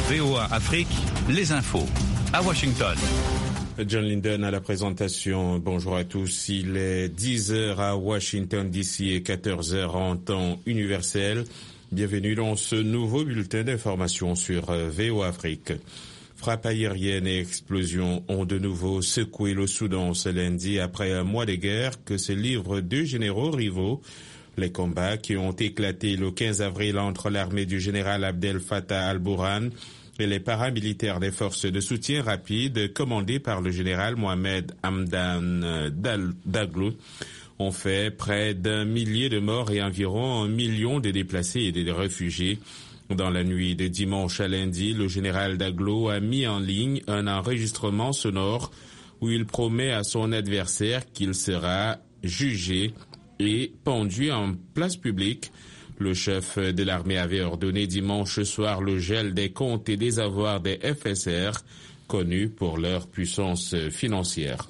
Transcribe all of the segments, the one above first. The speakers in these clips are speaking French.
VOA Afrique, les infos. À Washington. John Linden à la présentation. Bonjour à tous. Il est 10h à Washington DC et 14h en temps universel. Bienvenue dans ce nouveau bulletin d'information sur VOA Afrique. Frappes aériennes et explosions ont de nouveau secoué le Soudan ce lundi après un mois de guerre que se livrent deux généraux rivaux. Les combats qui ont éclaté le 15 avril entre l'armée du général Abdel Fattah al-Burhan et les paramilitaires des forces de soutien rapide commandées par le général Mohamed Hamdan Daglo ont fait près d'1 millier de morts et environ 1 million de déplacés et de réfugiés. Dans la nuit de dimanche à lundi, le général Daglo a mis en ligne un enregistrement sonore où il promet à son adversaire qu'il sera jugé et pendu en place publique. Le chef de l'armée avait ordonné dimanche soir le gel des comptes et des avoirs des FSR, connus pour leur puissance financière.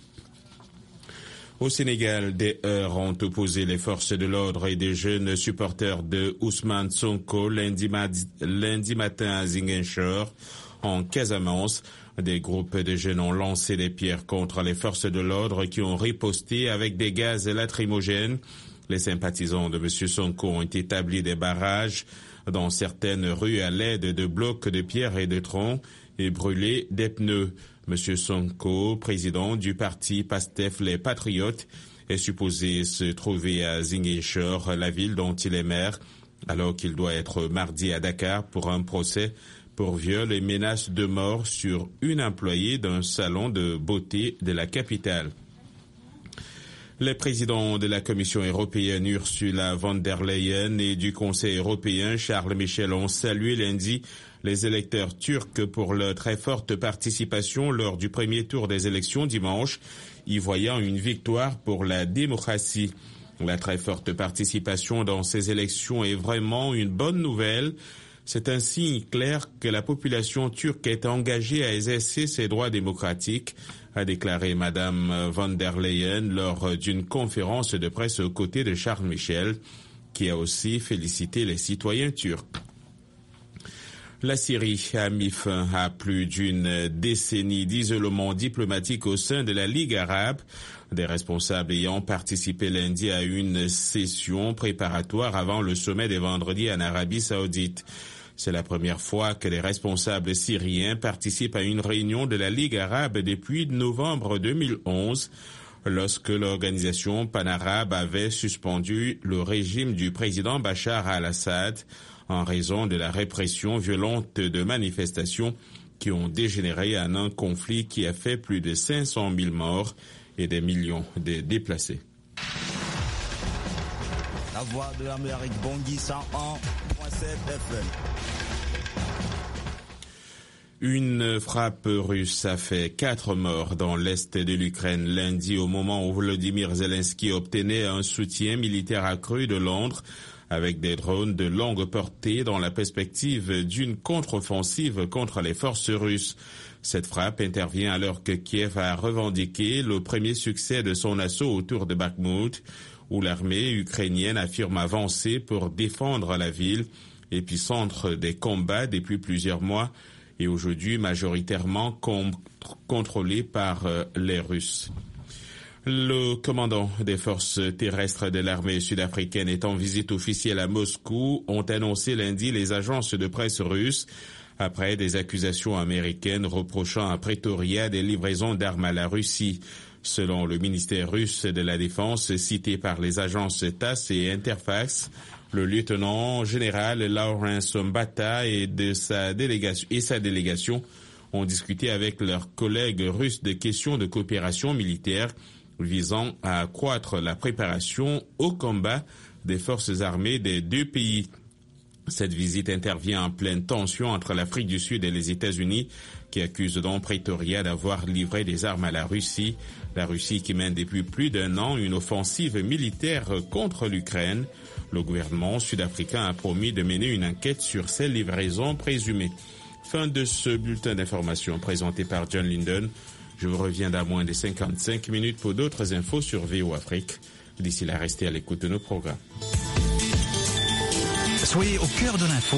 Au Sénégal, des heurts ont opposé les forces de l'ordre et des jeunes supporters de Ousmane Sonko lundi matin à Ziguinchor, en Casamance. Des groupes de jeunes ont lancé des pierres contre les forces de l'ordre qui ont riposté avec des gaz lacrymogènes. Les sympathisants de M. Sonko ont établi des barrages dans certaines rues à l'aide de blocs de pierre et de troncs et brûlé des pneus. M. Sonko, président du parti PASTEF Les Patriotes, est supposé se trouver à Ziguinchor, la ville dont il est maire, alors qu'il doit être mardi à Dakar pour un procès pour viol et menace de mort sur une employée d'un salon de beauté de la capitale. Les présidents de la Commission européenne Ursula von der Leyen et du Conseil européen Charles Michel ont salué lundi les électeurs turcs pour leur très forte participation lors du premier tour des élections dimanche, y voyant une victoire pour la démocratie. La très forte participation dans ces élections est vraiment une bonne nouvelle. C'est un signe clair que la population turque est engagée à exercer ses droits démocratiques, a déclaré Madame von der Leyen lors d'une conférence de presse aux côtés de Charles Michel, qui a aussi félicité les citoyens turcs. La Syrie a mis fin à plus d'une décennie d'isolement diplomatique au sein de la Ligue arabe, des responsables ayant participé lundi à une session préparatoire avant le sommet de vendredi en Arabie saoudite. C'est la première fois que les responsables syriens participent à une réunion de la Ligue arabe depuis novembre 2011, lorsque l'organisation panarabe avait suspendu le régime du président Bachar al-Assad en raison de la répression violente de manifestations qui ont dégénéré en un conflit qui a fait plus de 500 000 morts et des millions de déplacés. La voix de l'Amérique, Bangui 101.7 FM. Une frappe russe a fait 4 morts dans l'est de l'Ukraine lundi au moment où Volodymyr Zelensky obtenait un soutien militaire accru de Londres avec des drones de longue portée dans la perspective d'une contre-offensive contre les forces russes. Cette frappe intervient alors que Kiev a revendiqué le premier succès de son assaut autour de Bakhmout, où l'armée ukrainienne affirme avancer pour défendre la ville, épicentre des combats depuis plusieurs mois et aujourd'hui majoritairement contrôlée par les Russes. Le commandant des forces terrestres de l'armée sud-africaine est en visite officielle à Moscou, ont annoncé lundi les agences de presse russes, après des accusations américaines reprochant à Pretoria des livraisons d'armes à la Russie. Selon le ministère russe de la Défense, cité par les agences TASS et Interfax, le lieutenant général Lawrence Mbata et sa délégation ont discuté avec leurs collègues russes de questions de coopération militaire visant à accroître la préparation au combat des forces armées des deux pays. Cette visite intervient en pleine tension entre l'Afrique du Sud et les États-Unis, qui accusent donc Pretoria d'avoir livré des armes à la Russie. La Russie qui mène depuis plus d'1 an une offensive militaire contre l'Ukraine. Le gouvernement sud-africain a promis de mener une enquête sur ces livraisons présumées. Fin de ce bulletin d'information présenté par John Linden. Je vous reviens dans moins de 55 minutes pour d'autres infos sur VOA Afrique. D'ici là, restez à l'écoute de nos programmes. Soyez au cœur de l'info